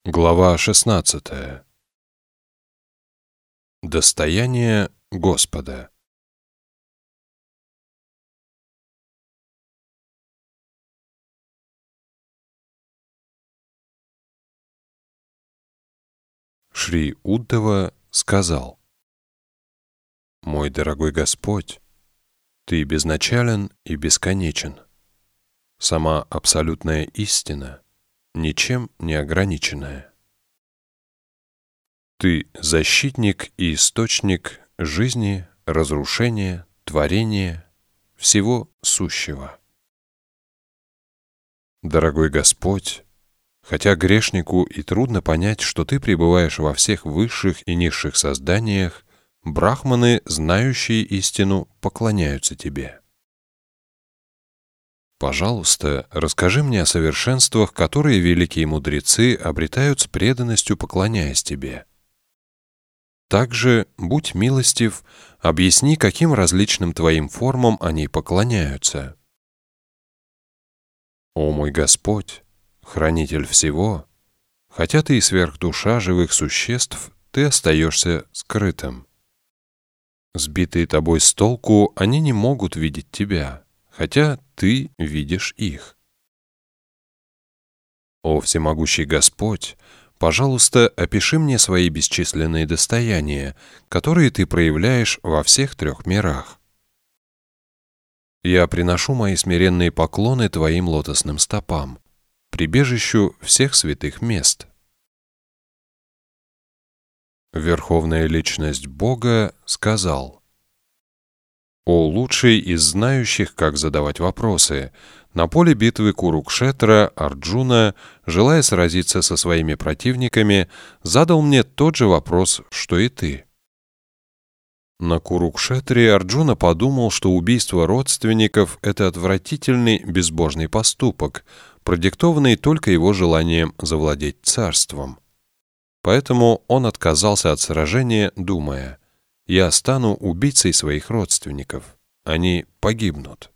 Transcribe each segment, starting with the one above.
Глава 16. Достояние Господа. Шри Уддава сказал: «Мой дорогой Господь, Ты безначален и бесконечен. Сама абсолютная истина, ничем не ограниченная. Ты защитник и источник жизни, разрушения, творения, всего сущего. Дорогой Господь, хотя грешнику и трудно понять, что Ты пребываешь во всех высших и низших созданиях, брахманы, знающие истину, поклоняются Тебе. Пожалуйста, расскажи мне о совершенствах, которые великие мудрецы обретают с преданностью, поклоняясь Тебе. Также, будь милостив, объясни, каким различным Твоим формам они поклоняются. О мой Господь, Хранитель всего, хотя Ты и сверхдуша живых существ, Ты остаешься скрытым. Сбитые Тобой с толку, они не могут видеть Тебя, хотя Ты видишь их. О всемогущий Господь, пожалуйста, опиши мне свои бесчисленные достояния, которые Ты проявляешь во всех трех мирах. Я приношу мои смиренные поклоны Твоим лотосным стопам, прибежищу всех святых мест. Верховная Личность Бога сказал: «О лучший из знающих, как задавать вопросы, на поле битвы Курукшетра Арджуна, желая сразиться со своими противниками, задал мне тот же вопрос, что и ты». На Курукшетре Арджуна подумал, что убийство родственников — это отвратительный безбожный поступок, продиктованный только его желанием завладеть царством. Поэтому он отказался от сражения, думая: «Я стану убийцей своих родственников. Они погибнут».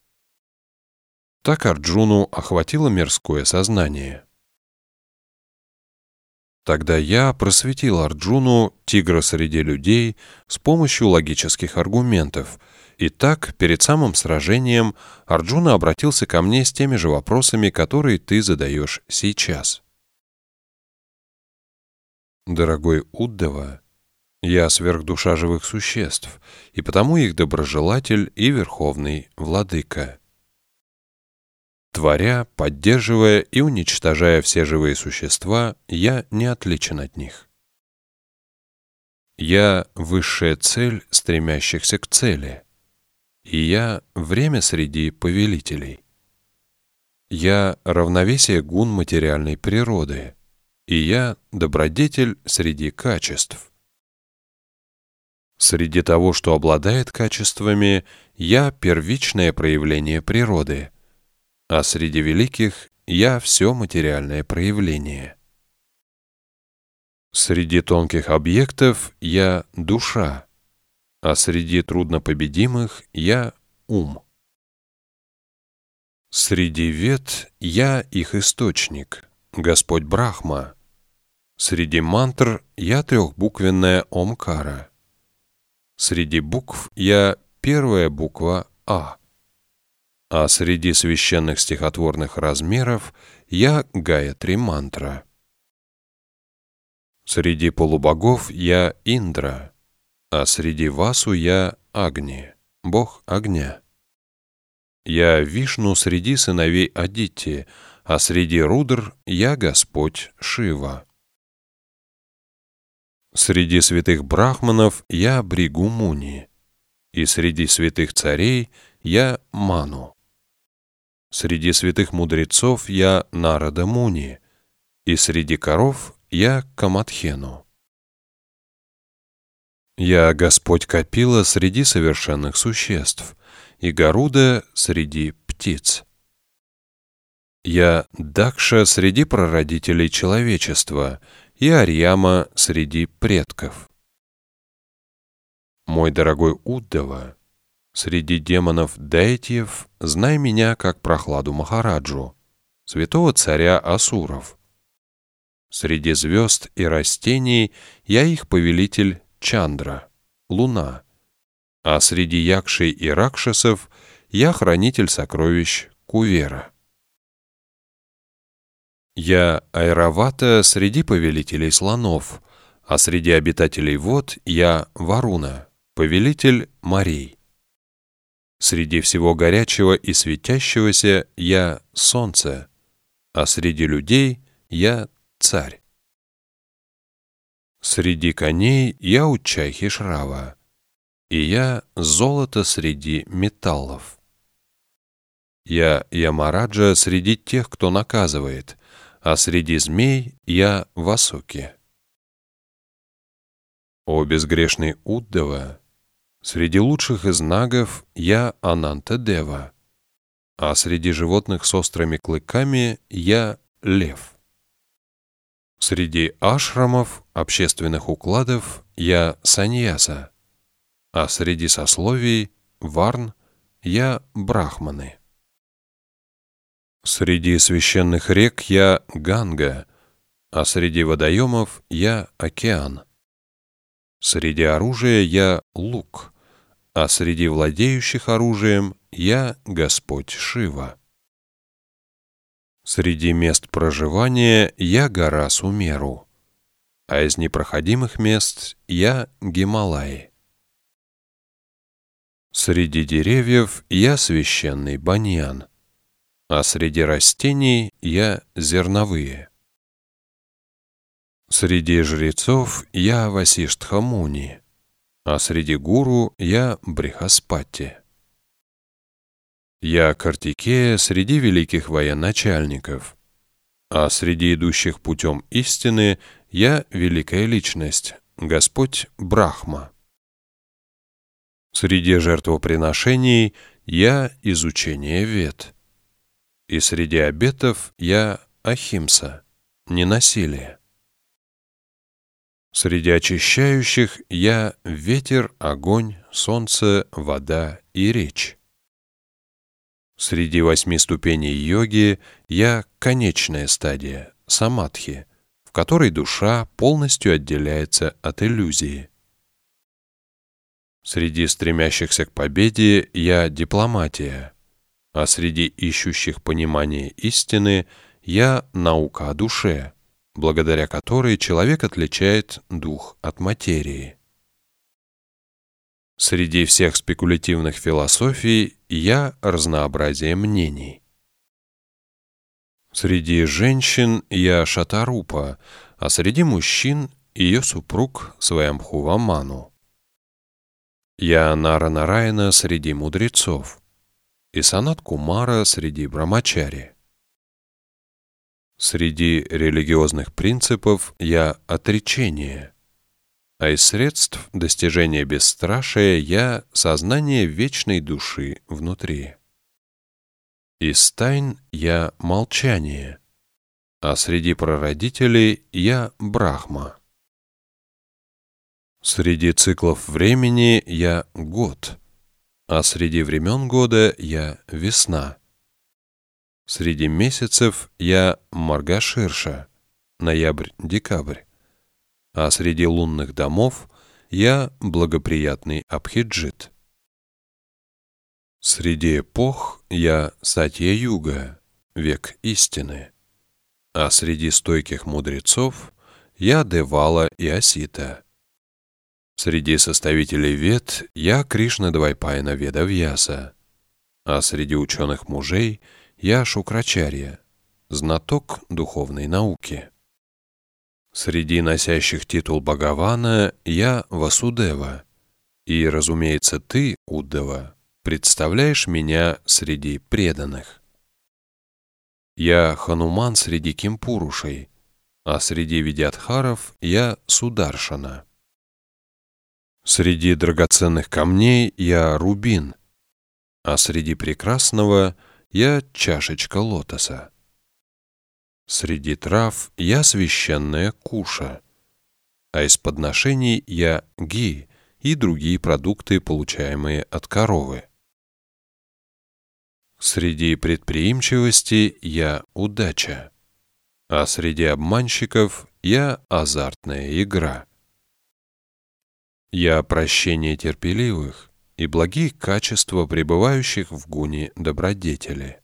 Так Арджуну охватило мирское сознание. Тогда я просветил Арджуну, тигра среди людей, с помощью логических аргументов, и так, перед самым сражением, Арджуна обратился ко мне с теми же вопросами, которые ты задаешь сейчас. Дорогой Уддава, я сверхдуша живых существ, и потому их доброжелатель и верховный владыка. Творя, поддерживая и уничтожая все живые существа, я не отличен от них. Я — высшая цель стремящихся к цели, и я — время среди повелителей. Я — равновесие гун материальной природы, и я — добродетель среди качеств. Среди того, что обладает качествами, я — первичное проявление природы, а среди великих я — все материальное проявление. Среди тонких объектов я — душа, а среди труднопобедимых я — ум. Среди вед я — их источник, Господь Брахма. Среди мантр я — трехбуквенная Омкара. Среди букв я — первая буква А. А среди священных стихотворных размеров я — Гаятри мантра. Среди полубогов я — Индра, а среди Васу я — Агни, бог огня. Я — Вишну среди сыновей Адити, а среди Рудр я — Господь Шива. Среди святых брахманов я — Бригу Муни, и среди святых царей я — Ману. Среди святых мудрецов я — Нарада Муни, и среди коров я — Камадхену. Я — Господь Капила среди совершенных существ, и Гаруда среди птиц. Я — Дакша среди прародителей человечества, и Арьяма среди предков. Мой дорогой Уддава, среди демонов-дайтьев знай меня как Прохладу Махараджу, святого царя Асуров. Среди звезд и растений я их повелитель Чандра, луна, а среди якшей и ракшасов я хранитель сокровищ Кувера. Я Айравата среди повелителей слонов, а среди обитателей вод я Варуна, повелитель морей. Среди всего горячего и светящегося я солнце, а среди людей я царь. Среди коней я Уччайхи Шрава, и я золото среди металлов. Я Ямараджа среди тех, кто наказывает, а среди змей я Васуки. О безгрешный Уддава, среди лучших из нагов я Ананта-дева, а среди животных с острыми клыками я лев. Среди ашрамов, общественных укладов, я саньяса, а среди сословий, варн, я брахманы. Среди священных рек я Ганга, а среди водоемов я океан. Среди оружия я лук, а среди владеющих оружием я Господь Шива. Среди мест проживания я гора Сумеру, а из непроходимых мест я Гималаи. Среди деревьев я священный баньян, а среди растений я зерновые. Среди жрецов я Васиштха-муни, а среди гуру я Брихаспати. Я Картикея среди великих военачальников, а среди идущих путем истины я великая личность, Господь Брахма. Среди жертвоприношений я изучение вед, и среди обетов я Ахимса, ненасилие. Среди очищающих я ветер, огонь, солнце, вода и речь. Среди 8 ступеней йоги я конечная стадия, самадхи, в которой душа полностью отделяется от иллюзии. Среди стремящихся к победе я дипломатия, а среди ищущих понимания истины я наука о душе, благодаря которой человек отличает дух от материи. Среди всех спекулятивных философий я разнообразие мнений. Среди женщин я Шатарупа, а среди мужчин ее супруг Сваямбхува-ману. Я Нара-Нараяна среди мудрецов, и Санат-Кумара среди брамачари. Среди религиозных принципов я отречение, а из средств достижения бесстрашия я сознание вечной души внутри. Из тайн я молчание, а среди прародителей я Брахма. Среди циклов времени я год, а среди времен года я весна. Среди месяцев я Маргаширша, ноябрь-декабрь, а среди лунных домов я благоприятный Абхиджит. Среди эпох я Сатья-юга, век истины, а среди стойких мудрецов я Девала и Асита. Среди составителей вед я Кришна-двайпаяна Ведавьяса, а среди ученых мужей я Шукрачарья, знаток духовной науки. Среди носящих титул Бхагавана я Васудева, и, разумеется, ты, Уддава, представляешь меня среди преданных. Я Хануман среди кимпурушей, а среди видятхаров я Сударшана. Среди драгоценных камней я Рубин, а среди прекрасного я чашечка лотоса. Среди трав я священная куша, а из подношений я ги и другие продукты, получаемые от коровы. Среди предприимчивости я удача, а среди обманщиков я азартная игра. Я прощение терпеливых и благие качества пребывающих в гуне добродетели.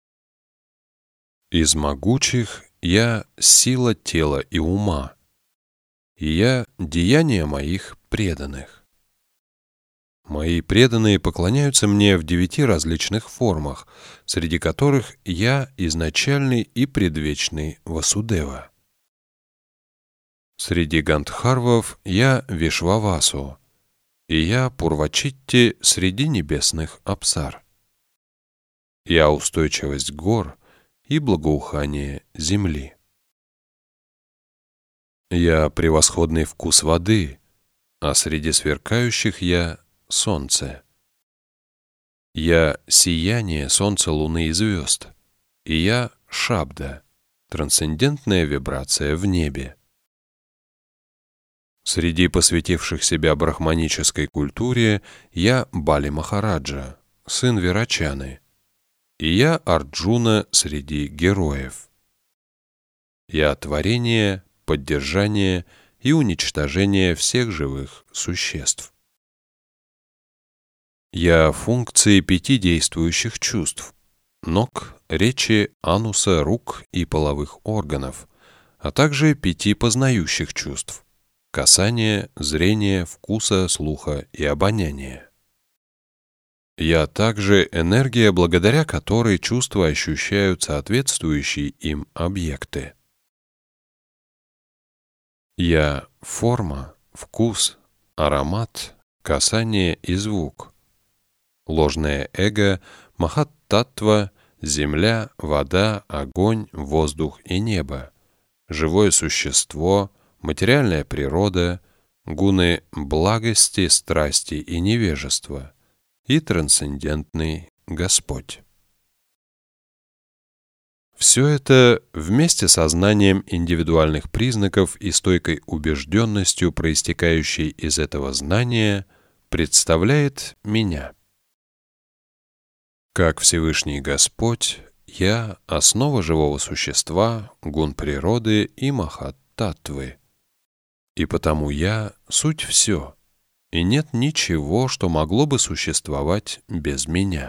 Из могучих я сила тела и ума, и я деяния моих преданных. Мои преданные поклоняются мне в 9 различных формах, среди которых я изначальный и предвечный Васудева. Среди гандхарвов я Вишвавасу, и я Пурвачитти среди небесных апсар. Я устойчивость гор и благоухание земли. Я превосходный вкус воды, а среди сверкающих я солнце. Я сияние солнца, луны и звезд, и я шабда, трансцендентная вибрация в небе. Среди посвятивших себя брахманической культуре я Бали Махараджа, сын Вирачаны, и я Арджуна среди героев. Я творение, поддержание и уничтожение всех живых существ. Я функции 5 действующих чувств – ног, речи, ануса, рук и половых органов, а также 5 познающих чувств – касания, зрения, вкуса, слуха и обоняния. Я также энергия, благодаря которой чувства ощущают соответствующие им объекты. Я форма, вкус, аромат, касание и звук. Ложное эго, махат-таттва, земля, вода, огонь, воздух и небо, живое существо, материальная природа, гуны благости, страсти и невежества и трансцендентный Господь. Все это вместе со знанием индивидуальных признаков и стойкой убежденностью, проистекающей из этого знания, представляет меня. Как Всевышний Господь, я — основа живого существа, гун природы и махат-таттвы. И потому я — суть все, и нет ничего, что могло бы существовать без меня.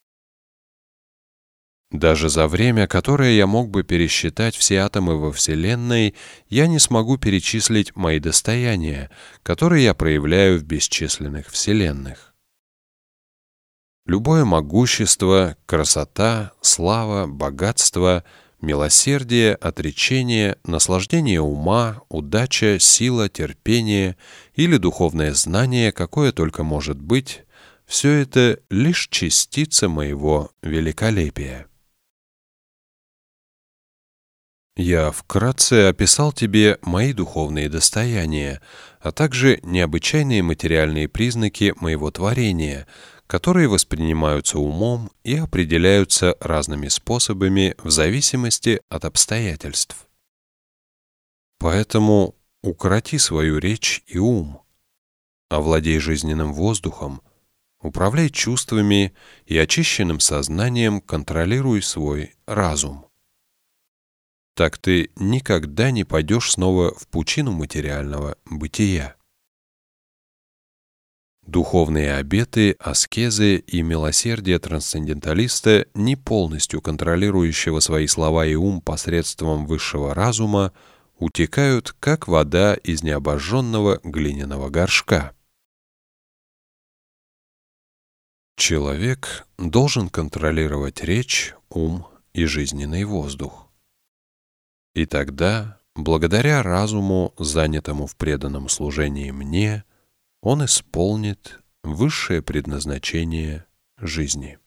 Даже за время, которое я мог бы пересчитать все атомы во Вселенной, я не смогу перечислить мои достояния, которые я проявляю в бесчисленных вселенных. Любое могущество, красота, слава, богатство, милосердие, отречение, наслаждение ума, удача, сила, терпение или духовное знание, какое только может быть, все это лишь частица моего великолепия. Я вкратце описал тебе мои духовные достояния, а также необычайные материальные признаки моего творения, которые воспринимаются умом и определяются разными способами в зависимости от обстоятельств. Поэтому укроти свою речь и ум, овладей жизненным воздухом, управляй чувствами и очищенным сознанием контролируй свой разум. Так ты никогда не пойдешь снова в пучину материального бытия. Духовные обеты, аскезы и милосердие трансценденталиста, не полностью контролирующего свои слова и ум посредством высшего разума, утекают, как вода из необожженного глиняного горшка. Человек должен контролировать речь, ум и жизненный воздух. И тогда, благодаря разуму, занятому в преданном служении мне, он исполнит высшее предназначение жизни.